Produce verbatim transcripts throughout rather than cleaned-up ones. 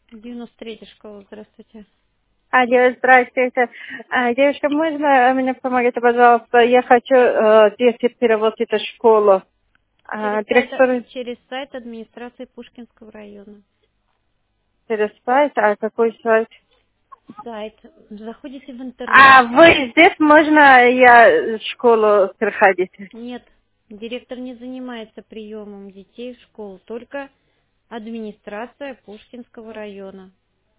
девяносто третья школа, здравствуйте. Алло, здравствуйте. А, девушка, можно мне помогите, пожалуйста? Я хочу э, делать перевод в эту школу. Через А, сайт, директор через сайт администрации Пушкинского района. через сайт, а какой сайт? Сайт. Заходите в А интернет. вы здесь можно я в школу приходить? Нет, директор не занимается приемом детей в школу, только администрация Пушкинского района.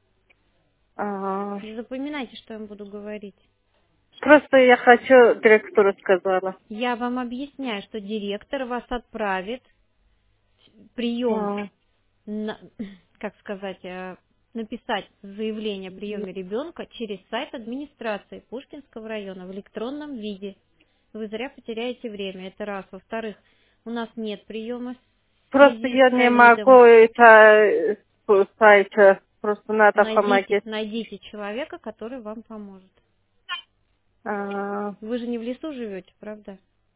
А, Не запоминайте, что я вам буду говорить. просто я хочу, директору сказала. Я вам объясняю, что директор вас отправит в прием, А, на- как сказать, э, написать заявление о приеме ребенка через сайт администрации Пушкинского района в электронном виде. Вы зря потеряете время, это раз. Во-вторых, у нас нет приема в просто связи я с не могу ковидом. это э, сайт, э, просто надо Найдите, помогать. найдите человека, который вам поможет. А, Вы же не в лесу живете, правда?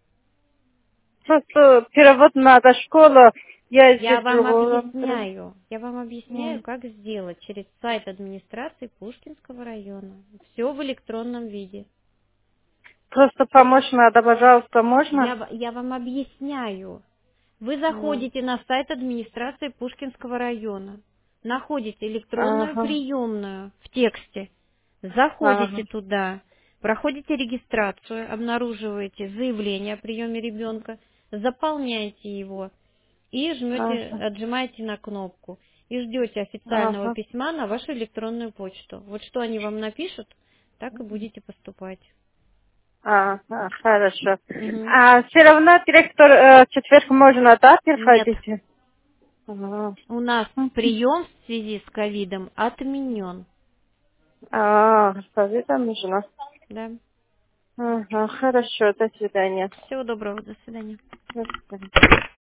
просто перевод надо школа. Я Я здесь вам живу. объясняю. Я вам объясняю, М. как сделать через сайт администрации Пушкинского района. Все в электронном виде. Просто помочь надо, пожалуйста, Я, можно? в- я вам объясняю. Вы М. заходите на сайт администрации Пушкинского района, находите электронную Ага, приемную в тексте, заходите ага, туда, проходите регистрацию, обнаруживаете заявление о приеме ребенка, заполняете его и жмете, ага, отжимаете на кнопку и ждете официального ага, письма на вашу электронную почту. Вот что они вам напишут, так и будете поступать. ага, хорошо. Мгм. А все равно директор э, в четверг можно, да, Нет. приходить? Ага. У нас Мгм. прием в связи с ковидом отменен. А, совета нужно. Да. Ага, хорошо, до свидания. Всего доброго, до свидания. До свидания.